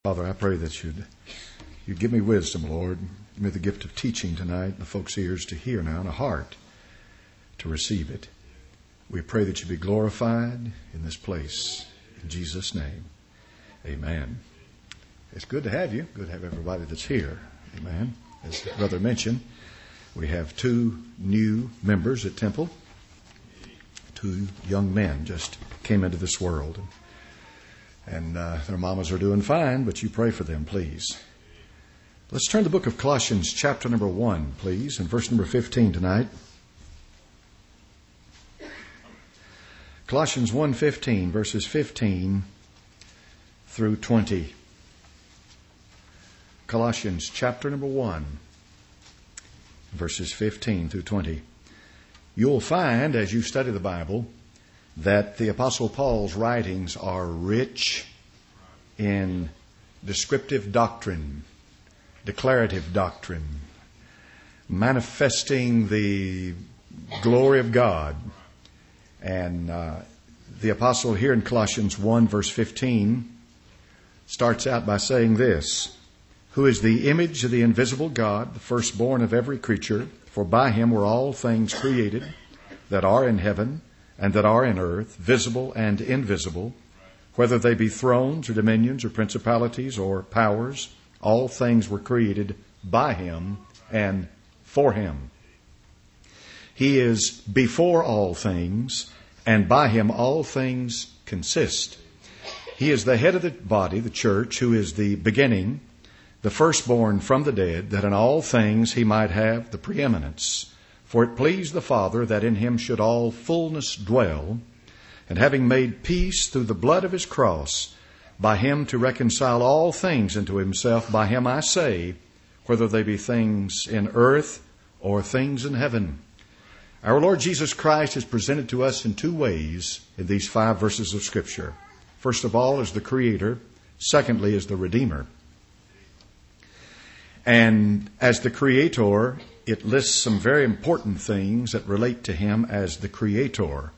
Father, I pray that you'd give me wisdom, Lord. Give me the gift of teaching tonight, the folks' ears to hear now, and a heart to receive it. We pray that you be glorified in this place. In Jesus' name, amen. It's good to have you. Good to have everybody that's here. Amen. As Brother mentioned, we have 2 new members at Temple. 2 young men just came into this world. And their mamas are doing fine, but you pray for them, please. Let's turn to the book of Colossians, chapter number 1, please, and verse number 15 tonight. Colossians 1:15, verses 15 through 20. Colossians, chapter number 1, verses 15 through 20. You'll find, as you study the Bible, that the Apostle Paul's writings are rich in descriptive doctrine, declarative doctrine, manifesting the glory of God. And the Apostle here in Colossians 1, verse 15, starts out by saying this: who is the image of the invisible God, the firstborn of every creature, for by him were all things created that are in heaven and that are in earth, visible and invisible, whether they be thrones or dominions or principalities or powers. All things were created by him and for him. He is before all things, and by him all things consist. He is the head of the body, the church, who is the beginning, the firstborn from the dead, that in all things he might have the preeminence. For it pleased the Father that in him should all fullness dwell, and having made peace through the blood of his cross, by him to reconcile all things unto himself. By him I say, whether they be things in earth or things in heaven. Our Lord Jesus Christ is presented to us in 2 ways in these 5 verses of Scripture. First of all, as the Creator. Secondly, as the Redeemer. And as the Creator, it lists some very important things that relate to him as the Creator.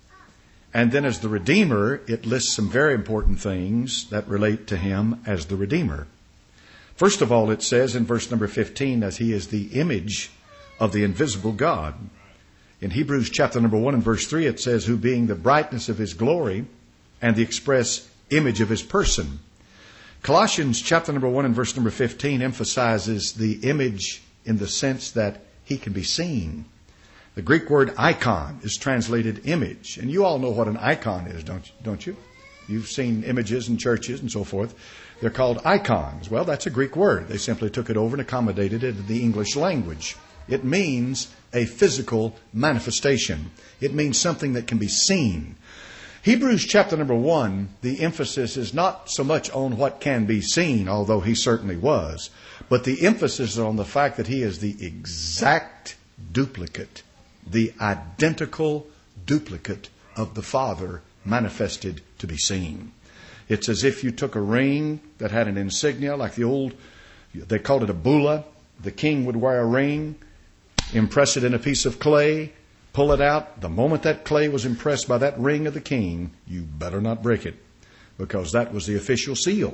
And then as the Redeemer, it lists some very important things that relate to him as the Redeemer. First of all, it says in verse number 15 that he is the image of the invisible God. In Hebrews chapter number 1 and verse 3, it says, who being the brightness of his glory and the express image of his person. Colossians chapter number 1 and verse number 15 emphasizes the image in the sense that he can be seen. The Greek word icon is translated image. And you all know what an icon is, don't you? You've seen images in churches and so forth. They're called icons. Well, that's a Greek word. They simply took it over and accommodated it in the English language. It means a physical manifestation. It means something that can be seen. Hebrews chapter number 1, the emphasis is not so much on what can be seen, although he certainly was, but the emphasis is on the fact that he is the exact duplicate, the identical duplicate of the Father manifested to be seen. It's as if you took a ring that had an insignia, like they called it a bulla. The king would wear a ring, impress it in a piece of clay, pull it out. The moment that clay was impressed by that ring of the king, you better not break it, because that was the official seal.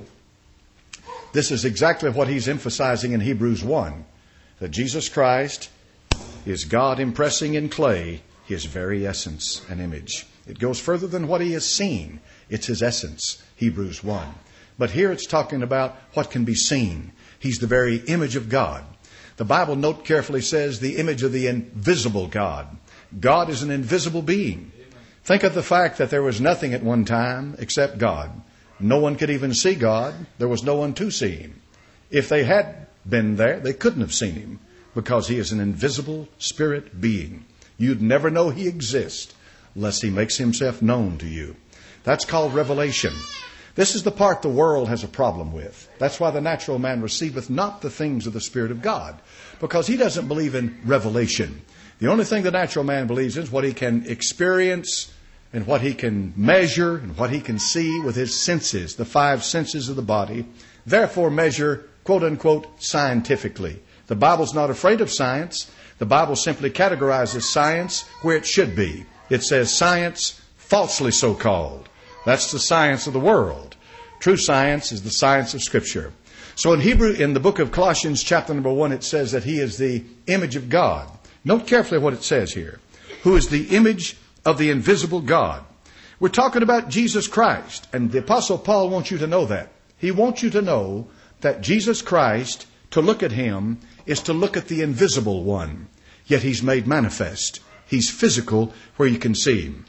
This is exactly what he's emphasizing in Hebrews 1, that Jesus Christ is God impressing in clay his very essence and image. It goes further than what he has seen. It's his essence, Hebrews 1. But here it's talking about what can be seen. He's the very image of God. The Bible, note carefully, says the image of the invisible God. God is an invisible being. Think of the fact that there was nothing at one time except God. No one could even see God. There was no one to see him. If they had been there, they couldn't have seen him, because he is an invisible spirit being. You'd never know he exists unless he makes himself known to you. That's called revelation. This is the part the world has a problem with. That's why the natural man receiveth not the things of the Spirit of God, because he doesn't believe in revelation. The only thing the natural man believes in is what he can experience and what he can measure and what he can see with his senses, the 5 senses of the body. Therefore measure, quote unquote, scientifically. The Bible's not afraid of science. The Bible simply categorizes science where it should be. It says science falsely so called. That's the science of the world. True science is the science of Scripture. So in the book of Colossians, chapter number 1, it says that He is the image of God. Note carefully what it says here. Who is the image of the invisible God. We're talking about Jesus Christ. And the Apostle Paul wants you to know that. He wants you to know that Jesus Christ, to look at Him, is to look at the invisible one. Yet He's made manifest. He's physical where you can see Him.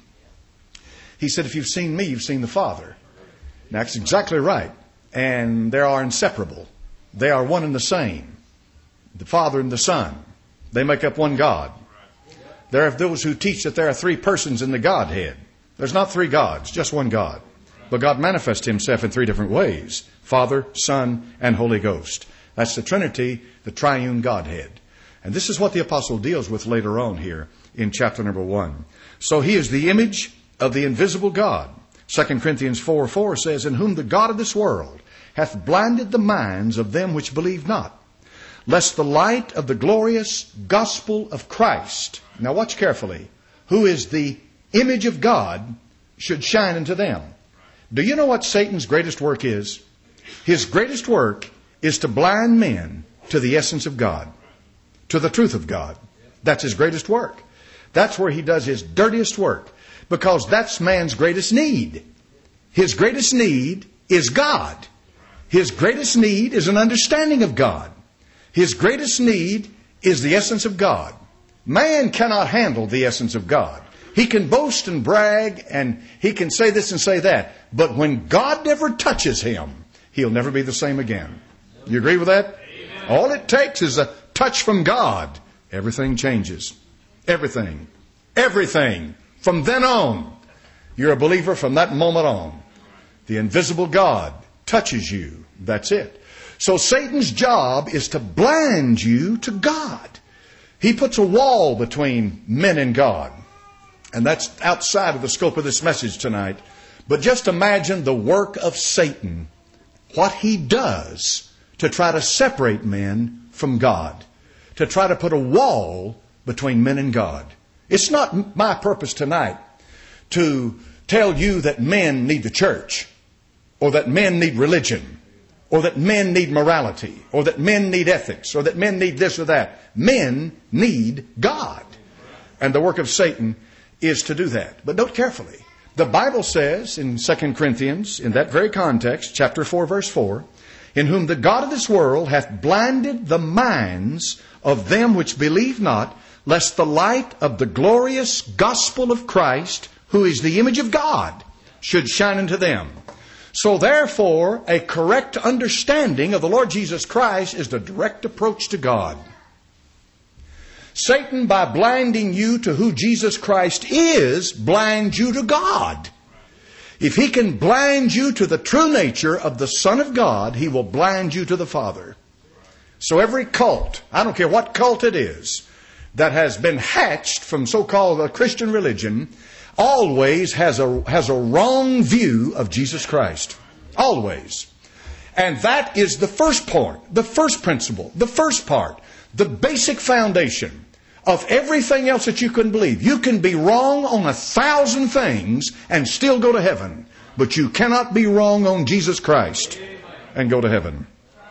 He said, if you've seen me, you've seen the Father. Now, that's exactly right. And they are inseparable. They are one and the same. The Father and the Son. They make up one God. There are those who teach that there are three persons in the Godhead. There's not three gods, just one God. But God manifests Himself in three different ways. Father, Son, and Holy Ghost. That's the Trinity, the triune Godhead. And this is what the apostle deals with later on here in chapter number 1. So He is the image of the invisible God. 2 Corinthians 4:4 says, in whom the God of this world hath blinded the minds of them which believe not, lest the light of the glorious gospel of Christ, now watch carefully, who is the image of God, should shine into them. Do you know what Satan's greatest work is? His greatest work is to blind men to the essence of God, to the truth of God. That's his greatest work. That's where he does his dirtiest work, because that's man's greatest need. His greatest need is God. His greatest need is an understanding of God. His greatest need is the essence of God. Man cannot handle the essence of God. He can boast and brag and he can say this and say that. But when God never touches him, he'll never be the same again. You agree with that? Amen. All it takes is a touch from God. Everything changes. Everything. Everything. From then on, you're a believer from that moment on. The invisible God touches you. That's it. So Satan's job is to blind you to God. He puts a wall between men and God. And that's outside of the scope of this message tonight. But just imagine the work of Satan, what he does to try to separate men from God, to try to put a wall between men and God. It's not my purpose tonight to tell you that men need the church, or that men need religion, or that men need morality, or that men need ethics, or that men need this or that. Men need God. And the work of Satan is to do that. But note carefully. The Bible says in 2 Corinthians, in that very context, chapter 4, verse 4, in whom the God of this world hath blinded the minds of them which believe not, lest the light of the glorious gospel of Christ, who is the image of God, should shine into them. So therefore, a correct understanding of the Lord Jesus Christ is the direct approach to God. Satan, by blinding you to who Jesus Christ is, blinds you to God. If he can blind you to the true nature of the Son of God, he will blind you to the Father. So every cult, I don't care what cult it is, that has been hatched from so-called a Christian religion, always has a wrong view of Jesus Christ. Always. And that is the first part, the first principle, the first part, the basic foundation of everything else that you can believe. You can be wrong on 1,000 things and still go to heaven. But you cannot be wrong on Jesus Christ and go to heaven.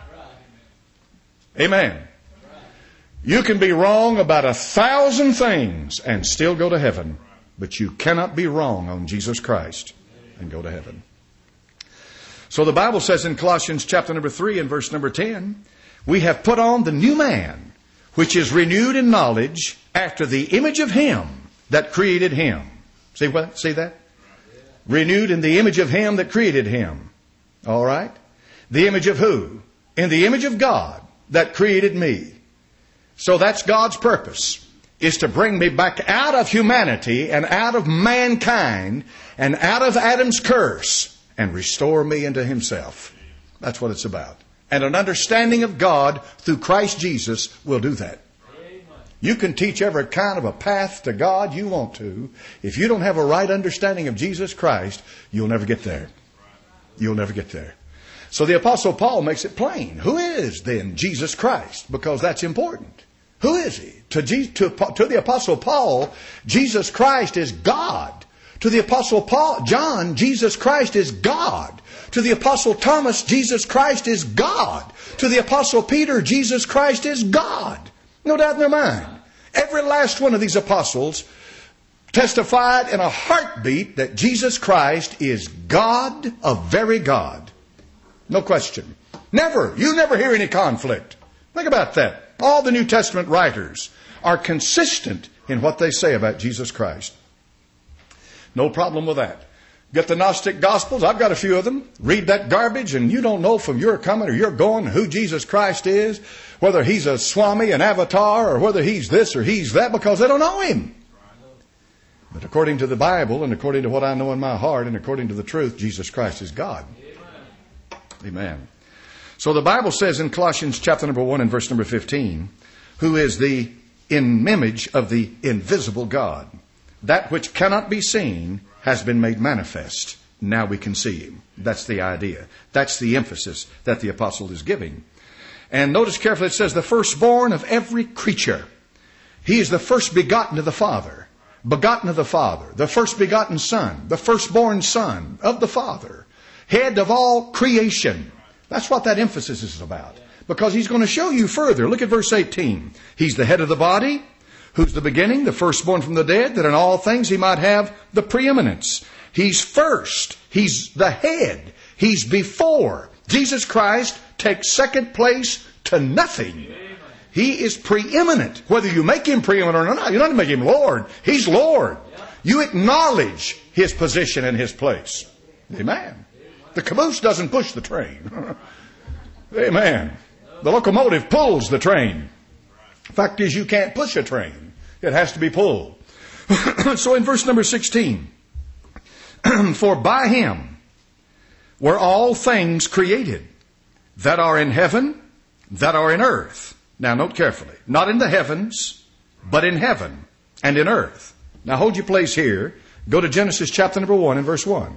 Amen. You can be wrong about 1,000 things and still go to heaven. But you cannot be wrong on Jesus Christ and go to heaven. So the Bible says in Colossians chapter number 3 and verse number 10, we have put on the new man, which is renewed in knowledge after the image of him that created him. See what? See that? Renewed in the image of him that created him. All right? The image of who? In the image of God that created me. So that's God's purpose, is to bring me back out of humanity and out of mankind and out of Adam's curse and restore me into himself. That's what it's about. And an understanding of God through Christ Jesus will do that. You can teach every kind of a path to God you want to. If you don't have a right understanding of Jesus Christ, you'll never get there. You'll never get there. So the Apostle Paul makes it plain. Who is then Jesus Christ? Because that's important. Who is he? To the Apostle Paul, Jesus Christ is God. To the Apostle John, Jesus Christ is God. To the Apostle Thomas, Jesus Christ is God. To the Apostle Peter, Jesus Christ is God. No doubt in their mind. Every last one of these apostles testified in a heartbeat that Jesus Christ is God, a very God. No question. Never. You never hear any conflict. Think about that. All the New Testament writers are consistent in what they say about Jesus Christ. No problem with that. Get the Gnostic Gospels. I've got a few of them. Read that garbage and you don't know from your coming or your going who Jesus Christ is, whether he's a Swami, an avatar, or whether he's this or he's that, because they don't know him. But according to the Bible and according to what I know in my heart and according to the truth, Jesus Christ is God. Amen. So the Bible says in Colossians chapter number 1 and verse number 15, who is the image of the invisible God. That which cannot be seen has been made manifest. Now we can see him. That's the idea. That's the emphasis that the apostle is giving. And notice carefully, it says the firstborn of every creature. He is the first begotten of the Father. Begotten of the Father. The first begotten Son. The firstborn Son of the Father. Head of all creation. That's what that emphasis is about. Because he's going to show you further. Look at verse 18. He's the head of the body, who's the beginning, the firstborn from the dead, that in all things he might have the preeminence. He's first. He's the head. He's before. Jesus Christ takes second place to nothing. He is preeminent. Whether you make him preeminent or not, you don't make him Lord. He's Lord. You acknowledge his position and his place. Amen. The caboose doesn't push the train. Amen. The locomotive pulls the train. Fact is, you can't push a train. It has to be pulled. So in verse number 16, for by him were all things created that are in heaven, that are in earth. Now note carefully. Not in the heavens, but in heaven and in earth. Now hold your place here. Go to Genesis chapter number 1 and verse 1.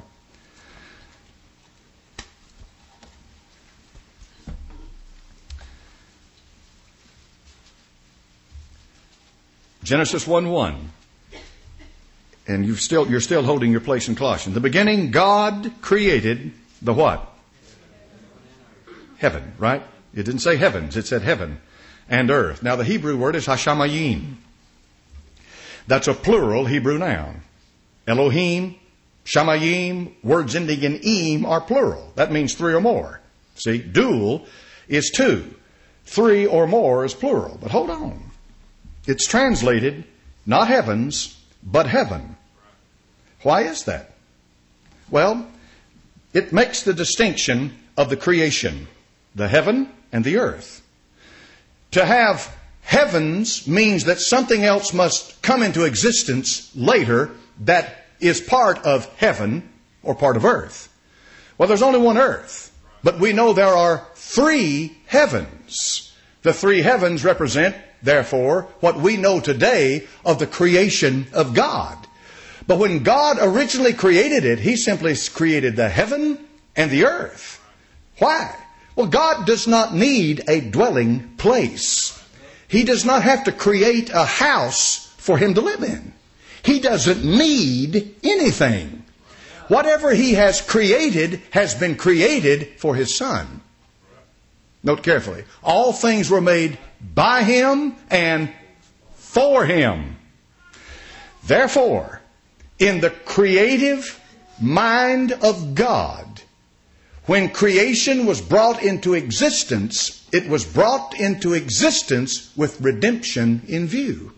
Genesis 1:1. And you're still holding your place in Colossians. In the beginning, God created the what? Heaven, right? It didn't say heavens. It said heaven and earth. Now the Hebrew word is hashamayim. That's a plural Hebrew noun. Elohim, shamayim, words ending in im are plural. That means three or more. See, dual is two. Three or more is plural. But hold on. It's translated, not heavens, but heaven. Why is that? Well, it makes the distinction of the creation, the heaven and the earth. To have heavens means that something else must come into existence later that is part of heaven or part of earth. Well, there's only one earth, but we know there are three heavens. The three heavens represent, therefore, what we know today of the creation of God. But when God originally created it, he simply created the heaven and the earth. Why? Well, God does not need a dwelling place. He does not have to create a house for him to live in. He doesn't need anything. Whatever he has created has been created for his Son. Note carefully. All things were made by him and for him. Therefore, in the creative mind of God, when creation was brought into existence, it was brought into existence with redemption in view.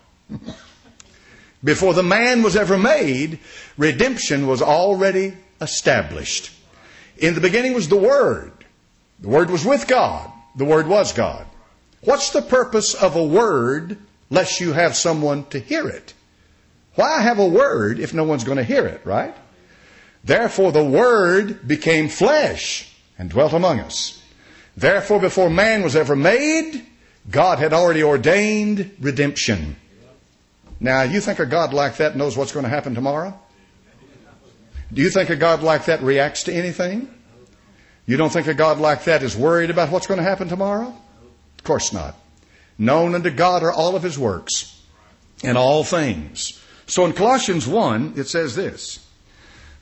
Before the man was ever made, redemption was already established. In the beginning was the Word. The Word was with God. The Word was God. What's the purpose of a word lest you have someone to hear it? Why have a word if no one's going to hear it, right? Therefore the Word became flesh and dwelt among us. Therefore before man was ever made, God had already ordained redemption. Now, you think a God like that knows what's going to happen tomorrow? Do you think a God like that reacts to anything? You don't think a God like that is worried about what's going to happen tomorrow? Of course not. Known unto God are all of his works and all things. So in Colossians 1, it says this,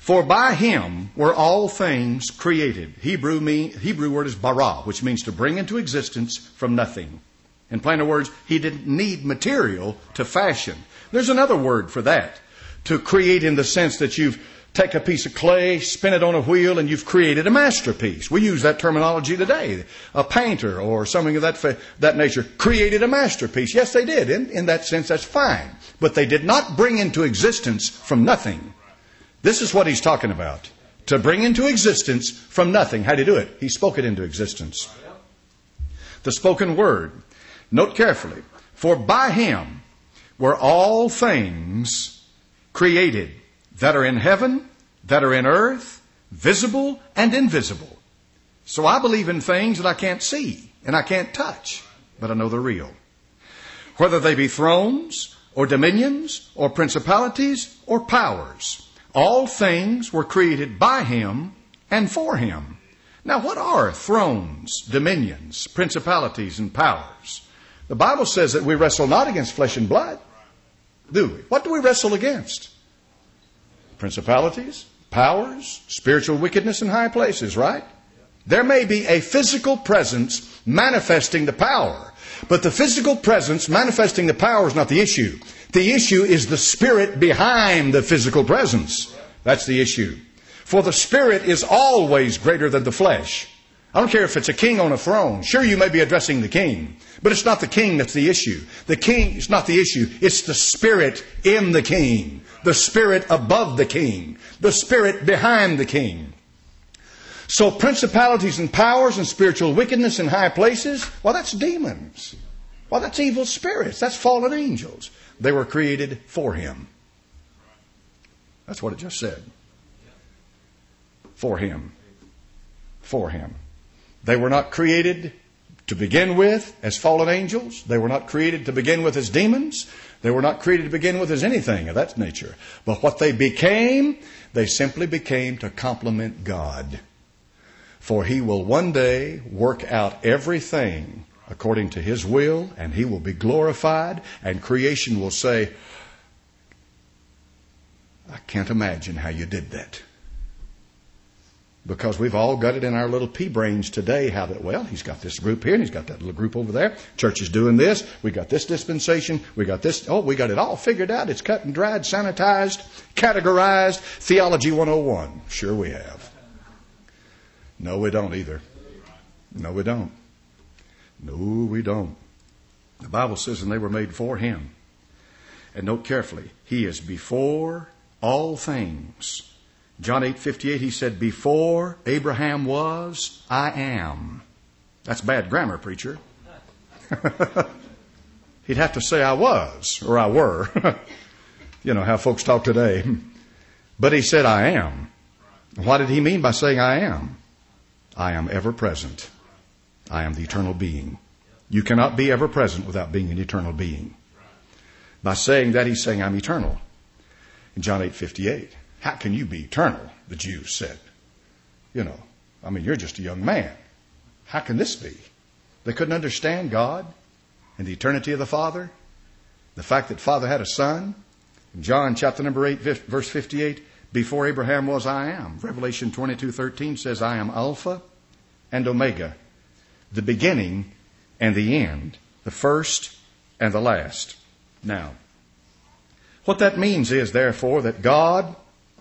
For by him were all things created. Hebrew word is bara, which means to bring into existence from nothing. In plainer words, he didn't need material to fashion. There's another word for that. To create in the sense that you've taken a piece of clay, spin it on a wheel, and you've created a masterpiece. We use that terminology today. A painter or something of that nature created a masterpiece. Yes, they did. In that sense, that's fine. But they did not bring into existence from nothing. This is what he's talking about. To bring into existence from nothing. How did he do it? He spoke it into existence. The spoken word. Note carefully. For by him were all things created that are in heaven, that are in earth, visible and invisible. So I believe in things that I can't see and I can't touch, but I know they're real. Whether they be thrones or dominions or principalities or powers. All things were created by him and for him. Now, what are thrones, dominions, principalities, and powers? The Bible says that we wrestle not against flesh and blood, do we? What do we wrestle against? Principalities, powers, spiritual wickedness in high places, right? There may be a physical presence manifesting the power, but the physical presence manifesting the power is not the issue. The issue is the spirit behind the physical presence. That's the issue. For the spirit is always greater than the flesh. I don't care if it's a king on a throne. Sure, you may be addressing the king, but it's not the king that's the issue. The king is not the issue. It's the spirit in the king. The spirit above the king. The spirit behind the king. So principalities and powers and spiritual wickedness in high places, well, that's demons. Well, that's evil spirits. That's fallen angels. They were created for him. That's what it just said. For him. For him. They were not created to begin with as fallen angels. They were not created to begin with as demons. They were not created to begin with as anything of that nature. But what they became, they simply became to complement God. For he will one day work out everything according to his will, and he will be glorified, and creation will say, I can't imagine how you did that. Because we've all got it in our little pea brains today, how that, well, he's got this group here and he's got that little group over there. Church is doing this. We got this dispensation. We got this. Oh, we got it all figured out. It's cut and dried, sanitized, categorized. Theology 101. Sure we have. No, we don't either. No, we don't. No, we don't. The Bible says, and they were made for him. And note carefully, he is before all things. John 8:58, he said, before Abraham was, I am. That's bad grammar, preacher. He'd have to say I was, or I were. You know how folks talk today. But he said, I am. What did he mean by saying I am? I am ever present. I am the eternal being. You cannot be ever present without being an eternal being. By saying that, he's saying I'm eternal. In John 8:58. How can you be eternal? The Jews said. You know, I mean, you're just a young man. How can this be? They couldn't understand God and the eternity of the Father. The fact that Father had a son. In John chapter number 8, verse 58, before Abraham was, I am. Revelation 22:13 says, I am Alpha and Omega, the beginning and the end, the first and the last. Now, what that means is, therefore, that God,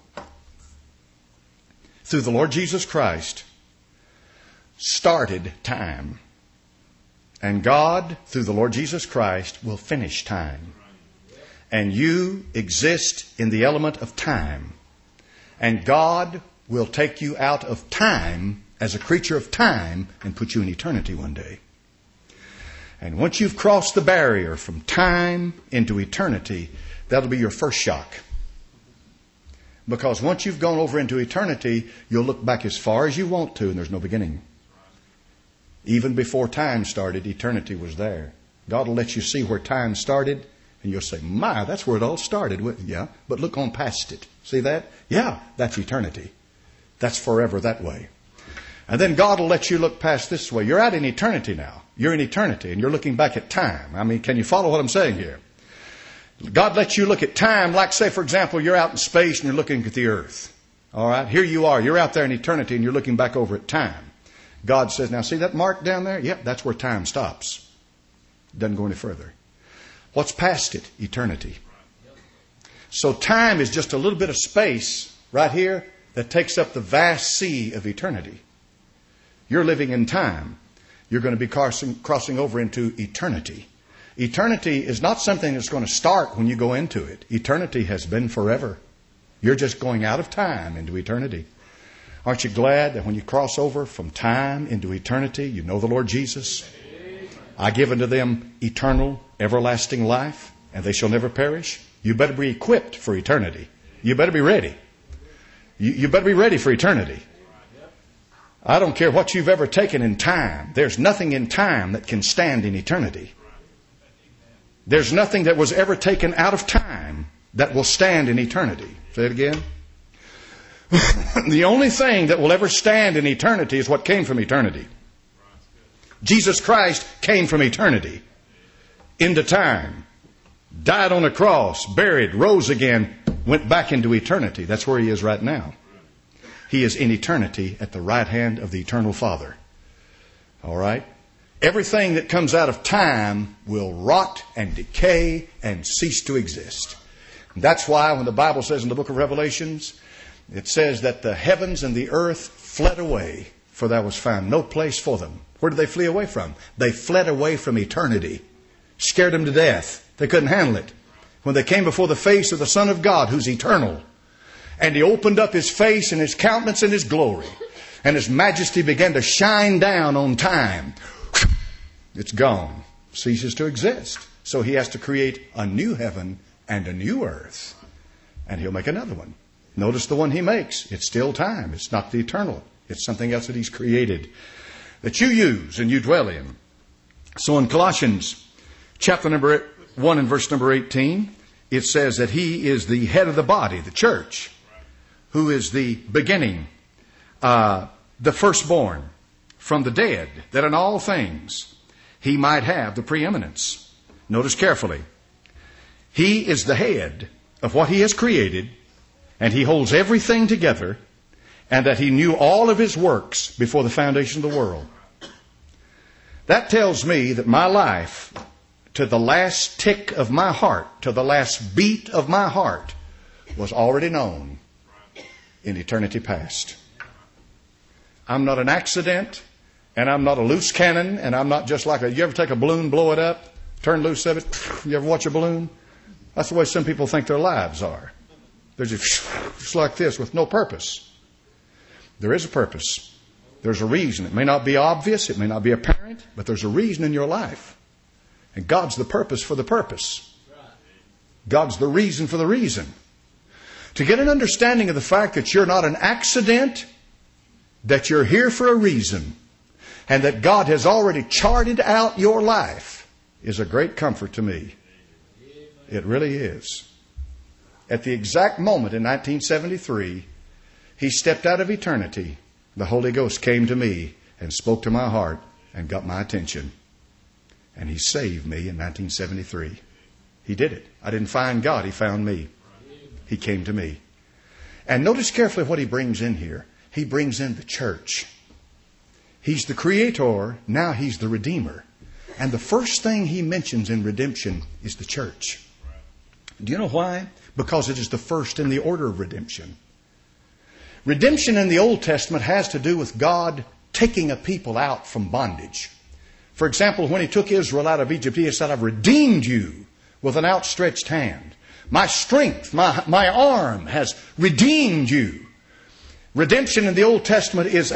through the Lord Jesus Christ, started time. And God, through the Lord Jesus Christ, will finish time. And you exist in the element of time. And God will take you out of time as a creature of time and put you in eternity one day. And once you've crossed the barrier from time into eternity, that'll be your first shock. Because once you've gone over into eternity, you'll look back as far as you want to, and there's no beginning. Even before time started, eternity was there. God will let you see where time started, and you'll say, my, that's where it all started. Yeah, but look on past it. See that? Yeah, that's eternity. That's forever that way. And then God will let you look past this way. You're out in eternity now. You're in eternity, and you're looking back at time. I mean, can you follow what I'm saying here? God lets you look at time like, say, for example, you're out in space and you're looking at the earth. All right, here you are. You're out there in eternity and you're looking back over at time. God says, now see that mark down there? Yep, that's where time stops. Doesn't go any further. What's past it? Eternity. So time is just a little bit of space right here that takes up the vast sea of eternity. You're living in time. You're going to be crossing over into eternity. Eternity is not something that's going to start when you go into it. Eternity has been forever. You're just going out of time into eternity. Aren't you glad that when you cross over from time into eternity, you know the Lord Jesus? I give unto them eternal, everlasting life, and they shall never perish. You better be equipped for eternity. You better be ready. You better be ready for eternity. I don't care what you've ever taken in time. There's nothing in time that can stand in eternity. There's nothing that was ever taken out of time that will stand in eternity. Say it again. The only thing that will ever stand in eternity is what came from eternity. Jesus Christ came from eternity into time, died on a cross, buried, rose again, went back into eternity. That's where He is right now. He is in eternity at the right hand of the eternal Father. All right? Everything that comes out of time will rot and decay and cease to exist. And that's why when the Bible says in the book of Revelations, it says that the heavens and the earth fled away, for there was found no place for them. Where did they flee away from? They fled away from eternity. Scared them to death. They couldn't handle it. When they came before the face of the Son of God, who's eternal, and He opened up His face and His countenance and His glory, and His majesty began to shine down on time, it's gone. Ceases to exist. So He has to create a new heaven and a new earth. And He'll make another one. Notice the one He makes. It's still time. It's not the eternal. It's something else that He's created that you use and you dwell in. So in Colossians chapter number 1 and verse number 18, it says that He is the head of the body, the church, who is the beginning, the firstborn from the dead, that in all things He might have the preeminence. Notice carefully. He is the head of what He has created, and He holds everything together, and that He knew all of His works before the foundation of the world. That tells me that my life, to the last tick of my heart, to the last beat of my heart, was already known in eternity past. I'm not an accident, and I'm not a loose cannon, and I'm not just like you ever take a balloon, blow it up, turn loose of it? You ever watch a balloon? That's the way some people think their lives are. They're just like this with no purpose. There is a purpose. There's a reason. It may not be obvious. It may not be apparent. But there's a reason in your life. And God's the purpose for the purpose. God's the reason for the reason. To get an understanding of the fact that you're not an accident, that you're here for a reason, and that God has already charted out your life is a great comfort to me. It really is. At the exact moment in 1973, He stepped out of eternity. The Holy Ghost came to me and spoke to my heart and got my attention. And He saved me in 1973. He did it. I didn't find God. He found me. He came to me. And notice carefully what He brings in here. He brings in the church. He's the Creator. Now He's the Redeemer. And the first thing He mentions in redemption is the church. Do you know why? Because it is the first in the order of redemption. Redemption in the Old Testament has to do with God taking a people out from bondage. For example, when He took Israel out of Egypt, He said, I've redeemed you with an outstretched hand. My strength, my arm has redeemed you. Redemption in the Old Testament is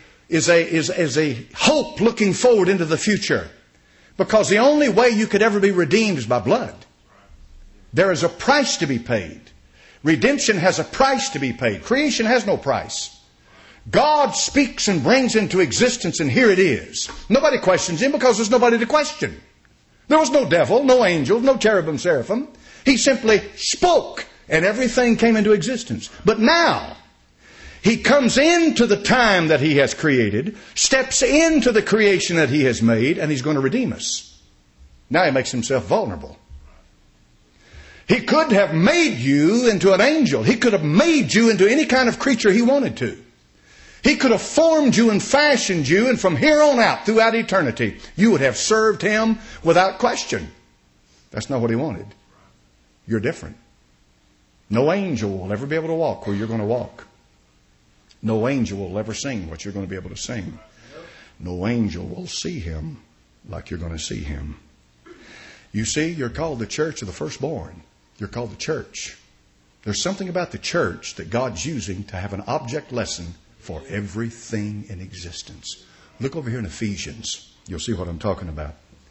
a hope looking forward into the future. Because the only way you could ever be redeemed is by blood. There is a price to be paid. Redemption has a price to be paid. Creation has no price. God speaks and brings into existence, and here it is. Nobody questions Him because there's nobody to question. There was no devil, no angels, no cherubim, seraphim. He simply spoke, and everything came into existence. But now, He comes into the time that He has created, steps into the creation that He has made, and He's going to redeem us. Now He makes Himself vulnerable. He could have made you into an angel. He could have made you into any kind of creature He wanted to. He could have formed you and fashioned you, and from here on out, throughout eternity, you would have served Him without question. That's not what He wanted. You're different. No angel will ever be able to walk where you're going to walk. No angel will ever sing what you're going to be able to sing. No angel will see Him like you're going to see Him. You see, you're called the church of the firstborn. You're called the church. There's something about the church that God's using to have an object lesson for everything in existence. Look over here in Ephesians. You'll see what I'm talking about.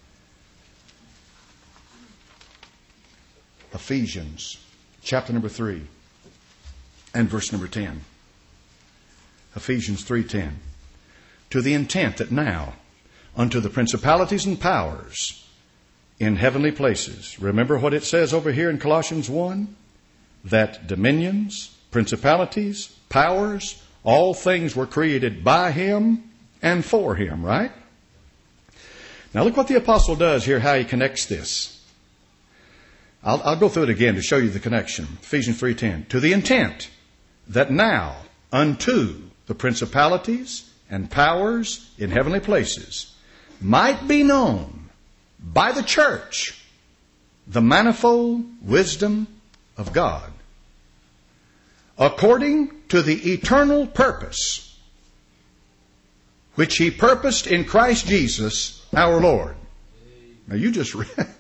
Ephesians chapter number 3 and verse number 10. Ephesians 3:10. To the intent that now unto the principalities and powers in heavenly places. Remember what it says over here in Colossians 1? That dominions, principalities, powers, all things were created by Him and for Him, right? Now look what the apostle does here, how he connects this. I'll go through it again to show you the connection. Ephesians 3:10. To the intent that now unto the principalities and powers in heavenly places might be known by the church the manifold wisdom of God, according to the eternal purpose which He purposed in Christ Jesus our Lord. Now you just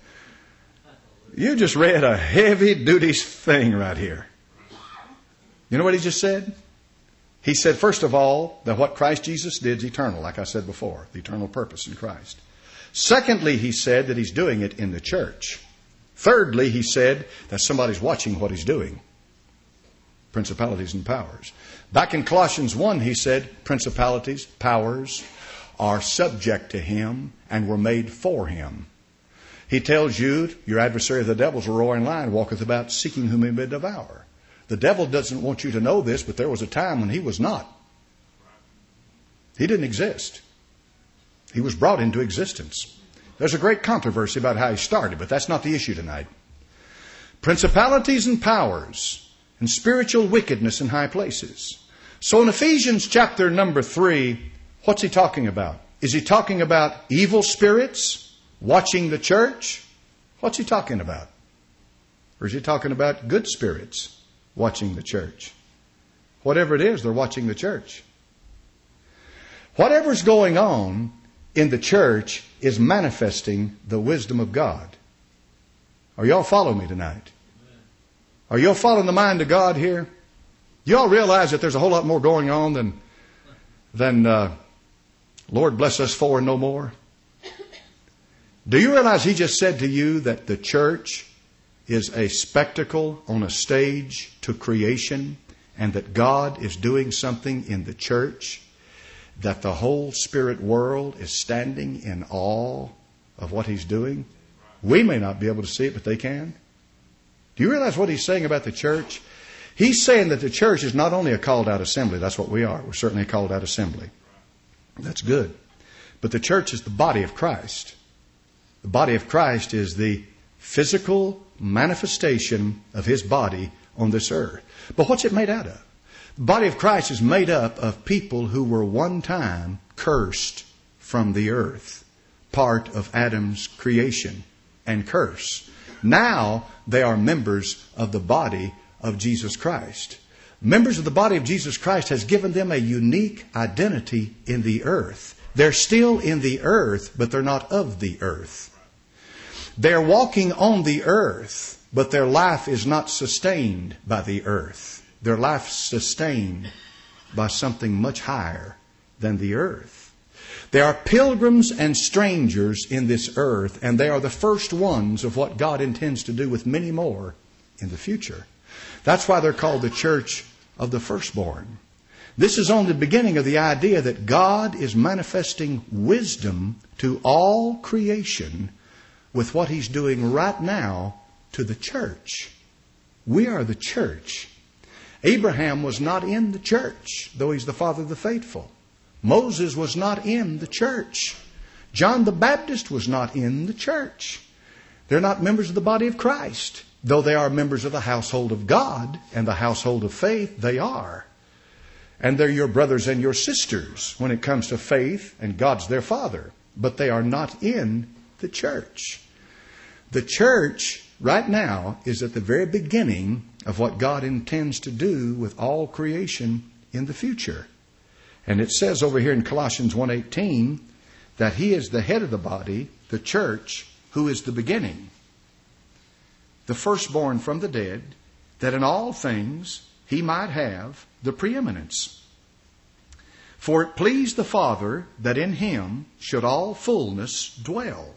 read a heavy-duty thing right here. You know what he just said? He said, first of all, that what Christ Jesus did is eternal, like I said before, the eternal purpose in Christ. Secondly, he said that He's doing it in the church. Thirdly, he said that somebody's watching what He's doing. Principalities and powers. Back in Colossians 1, he said principalities, powers are subject to Him and were made for Him. He tells you, your adversary the devil is a roaring lion, walketh about seeking whom he may devour. The devil doesn't want you to know this, but there was a time when he was not. He didn't exist. He was brought into existence. There's a great controversy about how he started, but that's not the issue tonight. Principalities and powers and spiritual wickedness in high places. So in Ephesians chapter number 3, what's he talking about? Is he talking about evil spirits watching the church? What's he talking about? Or is he talking about good spirits watching the church? Whatever it is, they're watching the church. Whatever's going on in the church is manifesting the wisdom of God. Are y'all following me tonight? Are y'all following the mind of God here? Y'all realize that there's a whole lot more going on than Lord bless us for and no more? Do you realize He just said to you that the church is a spectacle on a stage to creation, and that God is doing something in the church, that the whole spirit world is standing in awe of what He's doing? We may not be able to see it, but they can. Do you realize what He's saying about the church? He's saying that the church is not only a called out assembly. That's what we are. We're certainly a called out assembly. That's good. But the church is the body of Christ. The body of Christ is the physical manifestation of His body on this earth. But what's it made out of? The body of Christ is made up of people who were one time cursed from the earth, part of Adam's creation and curse. Now they are members of the body of Jesus Christ. Members of the body of Jesus Christ has given them a unique identity in the earth. They're still in the earth, but they're not of the earth. They're walking on the earth, but their life is not sustained by the earth. Their life is sustained by something much higher than the earth. They are pilgrims and strangers in this earth, and they are the first ones of what God intends to do with many more in the future. That's why they're called the church of the firstborn. This is only the beginning of the idea that God is manifesting wisdom to all creation with what He's doing right now to the church. We are the church. Abraham was not in the church, though he's the father of the faithful. Moses was not in the church. John the Baptist was not in the church. They're not members of the body of Christ. Though they are members of the household of God and the household of faith, they are. And they're your brothers and your sisters when it comes to faith, and God's their Father. But they are not in the church. The church right now is at the very beginning of what God intends to do with all creation in the future. And it says over here in Colossians 1:18 that He is the head of the body, the church, who is the beginning, the firstborn from the dead, that in all things He might have the preeminence. For it pleased the Father that in Him should all fullness dwell.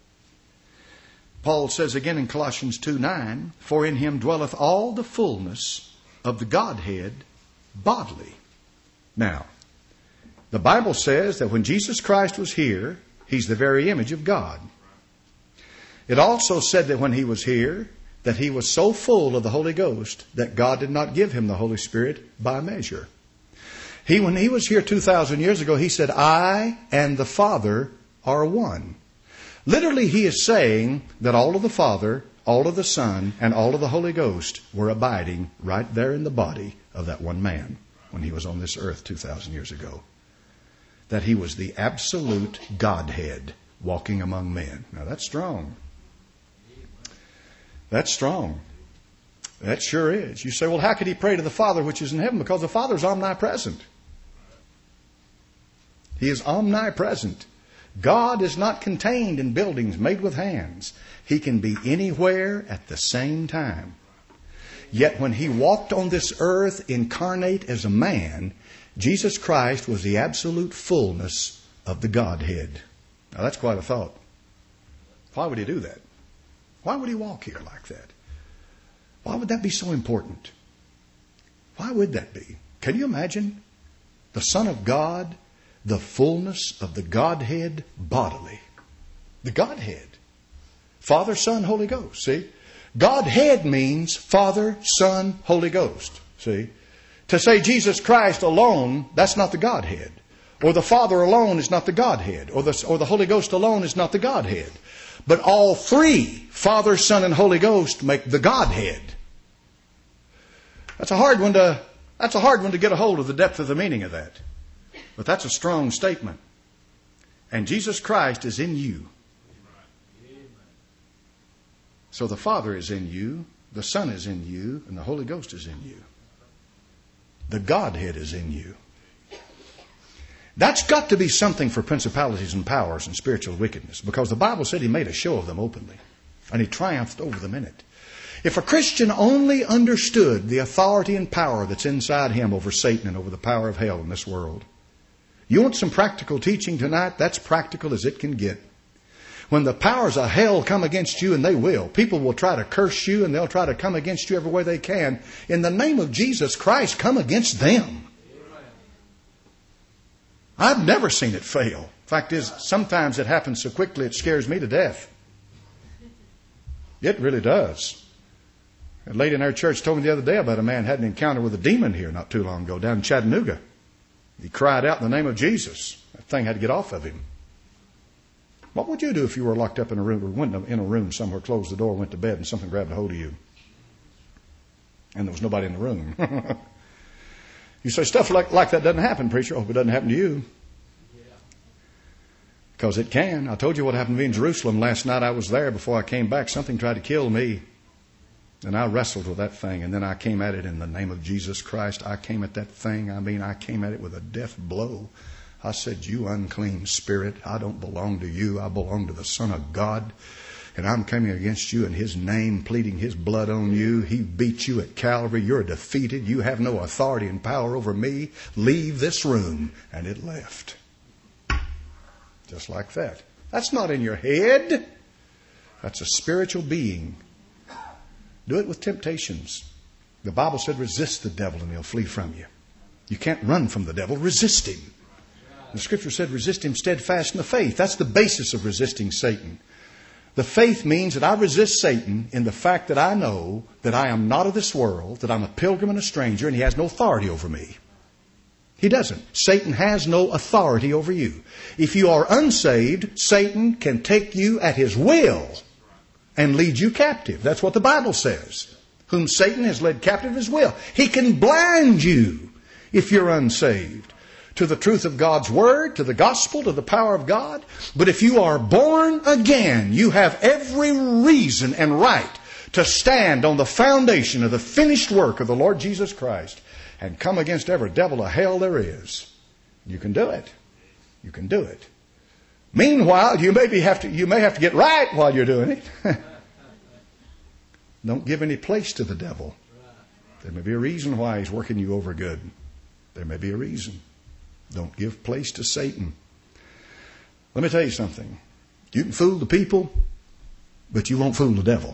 Paul says again in Colossians 2:9, for in Him dwelleth all the fullness of the Godhead bodily. Now, the Bible says that when Jesus Christ was here, He's the very image of God. It also said that when He was here, that He was so full of the Holy Ghost that God did not give Him the Holy Spirit by measure. When He was here 2,000 years ago, He said, I and the Father are one. Literally, He is saying that all of the Father, all of the Son, and all of the Holy Ghost were abiding right there in the body of that one man when He was on this earth 2,000 years ago. That He was the absolute Godhead walking among men. Now that's strong. That's strong. That sure is. You say, well, how could He pray to the Father which is in heaven? Because the Father is omnipresent. He is omnipresent. God is not contained in buildings made with hands. He can be anywhere at the same time. Yet when He walked on this earth incarnate as a man, Jesus Christ was the absolute fullness of the Godhead. Now that's quite a thought. Why would He do that? Why would He walk here like that? Why would that be so important? Why would that be? Can you imagine the Son of God, the fullness of the Godhead bodily? The Godhead. Father, Son, Holy Ghost. See? Godhead means Father, Son, Holy Ghost. See? To say Jesus Christ alone, that's not the Godhead. Or the Father alone is not the Godhead. Or the Holy Ghost alone is not the Godhead. But all three, Father, Son, and Holy Ghost, make the Godhead. That's a hard one to get a hold of the depth of the meaning of that. But that's a strong statement. And Jesus Christ is in you. So the Father is in you, the Son is in you, and the Holy Ghost is in you. The Godhead is in you. That's got to be something for principalities and powers and spiritual wickedness, because the Bible said He made a show of them openly, and He triumphed over them in it. If a Christian only understood the authority and power that's inside him over Satan and over the power of hell in this world. You want some practical teaching tonight? That's practical as it can get. When the powers of hell come against you, and they will, people will try to curse you and they'll try to come against you every way they can. In the name of Jesus Christ, come against them. I've never seen it fail. Fact is, sometimes it happens so quickly it scares me to death. It really does. A lady in our church told me the other day about a man had an encounter with a demon here not too long ago down in Chattanooga. He cried out in the name of Jesus. That thing had to get off of him. What would you do if you were locked up in a room, or went in a room somewhere, closed the door, went to bed, and something grabbed a hold of you? And there was nobody in the room. You say, stuff like that doesn't happen, preacher. I hope it doesn't happen to you. Because it can. I told you what happened to me in Jerusalem last night. I was there before I came back. Something tried to kill me. And I wrestled with that thing. And then I came at it in the name of Jesus Christ. I came at that thing. I came at it with a death blow. I said, you unclean spirit, I don't belong to you. I belong to the Son of God. And I'm coming against you in His name, pleading His blood on you. He beat you at Calvary. You're defeated. You have no authority and power over me. Leave this room. And it left. Just like that. That's not in your head. That's a spiritual being. Do it with temptations. The Bible said resist the devil and he'll flee from you. You can't run from the devil. Resist him. The Scripture said resist him steadfast in the faith. That's the basis of resisting Satan. The faith means that I resist Satan in the fact that I know that I am not of this world, that I'm a pilgrim and a stranger, and he has no authority over me. He doesn't. Satan has no authority over you. If you are unsaved, Satan can take you at his will and lead you captive. That's what the Bible says. Whom Satan has led captive his will. He can blind you if you're unsaved to the truth of God's Word, to the gospel, to the power of God. But if you are born again, you have every reason and right to stand on the foundation of the finished work of the Lord Jesus Christ and come against every devil of hell there is. You can do it. You can do it. Meanwhile, you may have to get right while you're doing it. Don't give any place to the devil. There may be a reason why he's working you over good. There may be a reason. Don't give place to Satan. Let me tell you something. You can fool the people, but you won't fool the devil.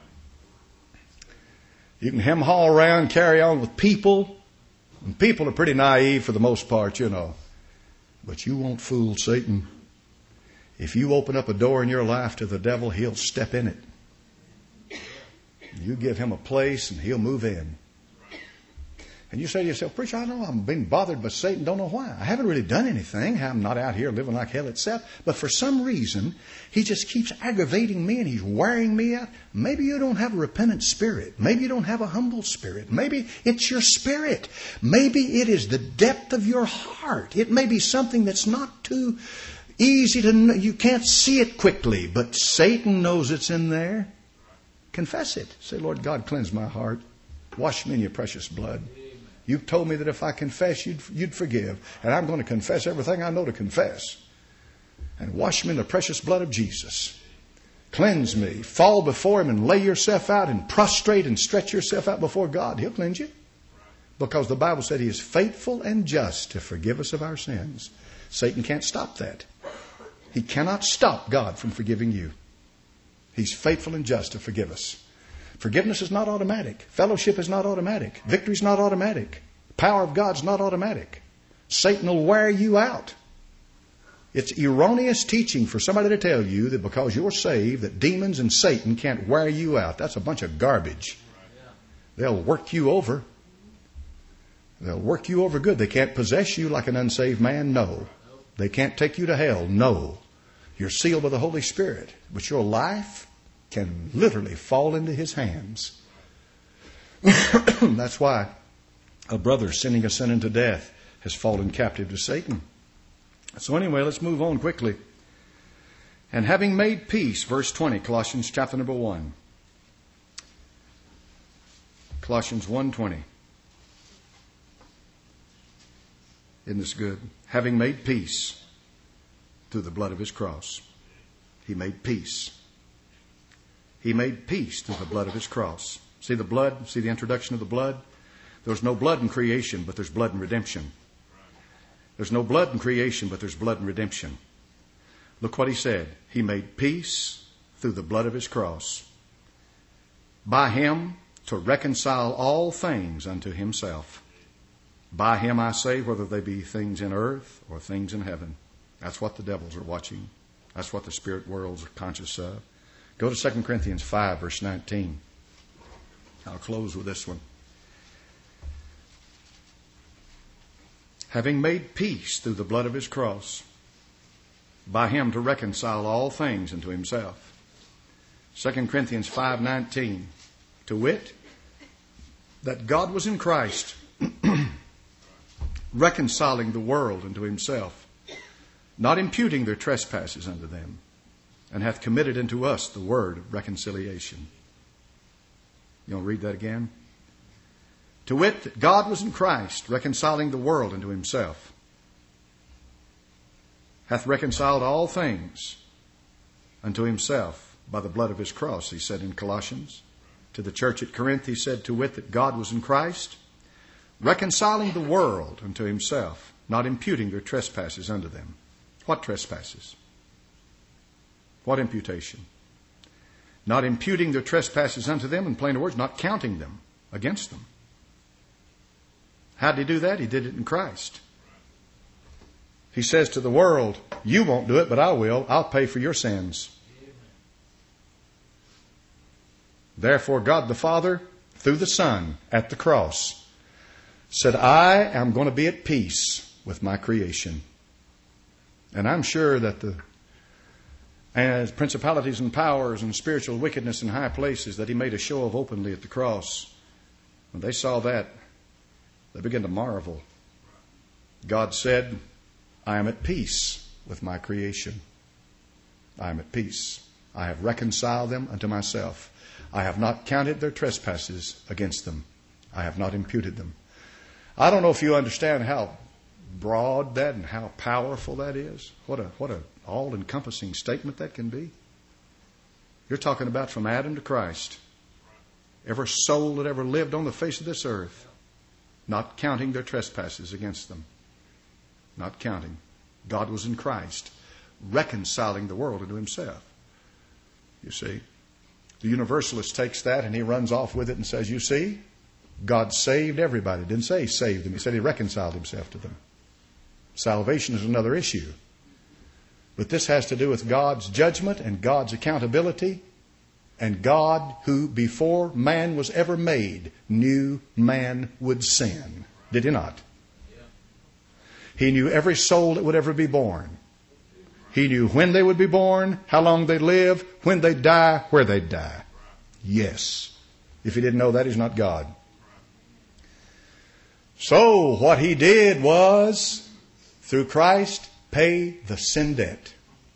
You can hem-haw around, carry on with people, and people are pretty naive for the most part, you know. But you won't fool Satan. If you open up a door in your life to the devil, he'll step in it. You give him a place and he'll move in. And you say to yourself, preacher, I know I'm being bothered by Satan, don't know why. I haven't really done anything. I'm not out here living like hell itself. But for some reason, he just keeps aggravating me and he's wearing me out. Maybe you don't have a repentant spirit. Maybe you don't have a humble spirit. Maybe it's your spirit. Maybe it is the depth of your heart. It may be something that's not too easy to know. You can't see it quickly, but Satan knows it's in there. Confess it. Say, Lord God, cleanse my heart. Wash me in your precious blood. You've told me that if I confess, you'd forgive. And I'm going to confess everything I know to confess. And wash me in the precious blood of Jesus. Cleanse me. Fall before Him and lay yourself out and prostrate and stretch yourself out before God. He'll cleanse you. Because the Bible said He is faithful and just to forgive us of our sins. Satan can't stop that. He cannot stop God from forgiving you. He's faithful and just to forgive us. Forgiveness is not automatic. Fellowship is not automatic. Victory is not automatic. Power of God's not automatic. Satan will wear you out. It's erroneous teaching for somebody to tell you that because you're saved, that demons and Satan can't wear you out. That's a bunch of garbage. They'll work you over. They'll work you over good. They can't possess you like an unsaved man. No. They can't take you to hell. No. You're sealed by the Holy Spirit. But your life can literally fall into His hands. That's why a brother sinning a sin unto death has fallen captive to Satan. So anyway, let's move on quickly. And having made peace, verse 20, Colossians chapter number 1. Colossians 1:20. Isn't this good? Having made peace through the blood of His cross. He made peace. He made peace through the blood of His cross. See the blood? See the introduction of the blood? There's no blood in creation, but there's blood in redemption. There's no blood in creation, but there's blood in redemption. Look what He said. He made peace through the blood of His cross. By Him to reconcile all things unto Himself. By Him I say, whether they be things in earth or things in heaven. That's what the devils are watching. That's what the spirit worlds are conscious of. Go to 2 Corinthians 5, verse 19. I'll close with this one. Having made peace through the blood of His cross, by Him to reconcile all things unto Himself. 2 Corinthians 5:19. To wit, that God was in Christ, reconciling the world unto Himself, not imputing their trespasses unto them, and hath committed unto us the word of reconciliation. You want to read that again? To wit, that God was in Christ, reconciling the world unto Himself, hath reconciled all things unto Himself by the blood of His cross, He said in Colossians. To the church at Corinth, He said, to wit, that God was in Christ, reconciling the world unto Himself, not imputing their trespasses unto them. What trespasses? What imputation? Not imputing their trespasses unto them, in plain words, not counting them against them. How did He do that? He did it in Christ. He says to the world, you won't do it, but I will. I'll pay for your sins. Therefore, God the Father, through the Son, at the cross, said, I am going to be at peace with my creation. And I'm sure that as principalities and powers and spiritual wickedness in high places that he made a show of openly at the cross. When they saw that, they began to marvel. God said, I am at peace with my creation. I am at peace. I have reconciled them unto myself. I have not counted their trespasses against them. I have not imputed them. I don't know if you understand how broad that and how powerful that is. What a all-encompassing statement that can be. You're talking about from Adam to Christ. Every soul that ever lived on the face of this earth, not counting their trespasses against them. Not counting. God was in Christ, reconciling the world into himself. You see, the universalist takes that and he runs off with it and says, you see, God saved everybody. Didn't say he saved them. He said he reconciled himself to them. Salvation is another issue. But this has to do with God's judgment and God's accountability. And God, who before man was ever made, knew man would sin. Did he not? He knew every soul that would ever be born. He knew when they would be born, how long they'd live, when they'd die, where they'd die. Yes. If he didn't know that, he's not God. So what he did was, through Christ, pay the sin debt.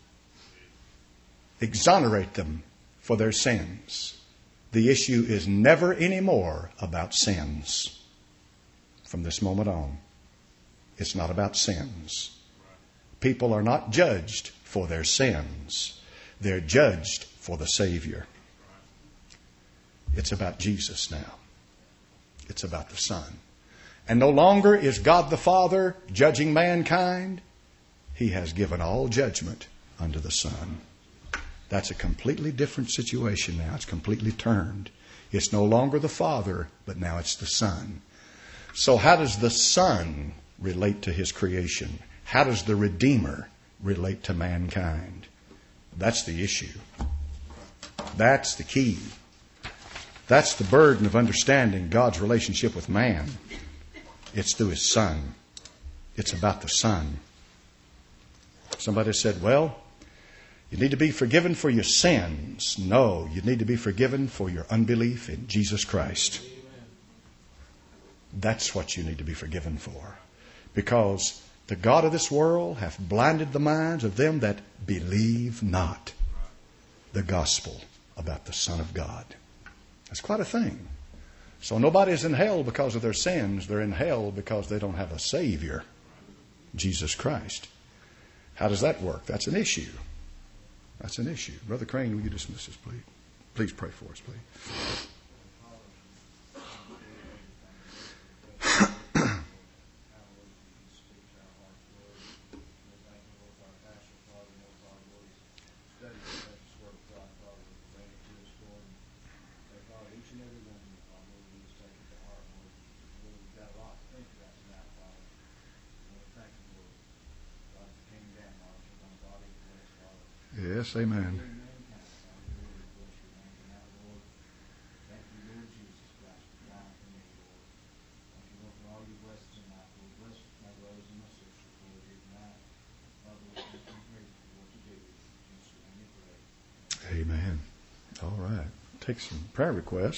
Exonerate them for their sins. The issue is never anymore about sins. From this moment on, it's not about sins. People are not judged for their sins. They're judged for the Savior. It's about Jesus now. It's about the Son. And no longer is God the Father judging mankind. He has given all judgment unto the Son. That's a completely different situation now. It's completely turned. It's no longer the Father, but now it's the Son. So how does the Son relate to his creation? How does the Redeemer relate to mankind? That's the issue. That's the key. That's the burden of understanding God's relationship with man. It's through his Son. It's about the Son. Somebody said, well, you need to be forgiven for your sins. No, you need to be forgiven for your unbelief in Jesus Christ. That's what you need to be forgiven for. Because the God of this world hath blinded the minds of them that believe not the gospel about the Son of God. That's quite a thing. So nobody's in hell because of their sins. They're in hell because they don't have a Savior, Jesus Christ. How does that work? That's an issue. That's an issue. Brother Crane, will you dismiss us, please? Please pray for us, please. Yes, amen. Amen. All right. Take some prayer requests.